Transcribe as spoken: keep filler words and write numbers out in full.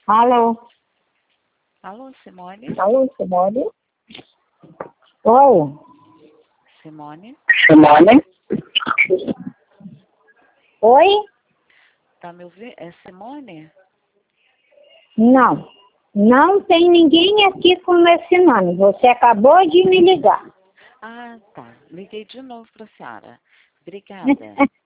Alô? Alô, Simone? Alô, Simone? Oi? Simone? Simone? Oi? Tá me ouvindo? É Simone? Não. Não tem ninguém aqui com esse nome. Você acabou de me ligar. Ah, tá. Liguei de novo pra senhora. Obrigada.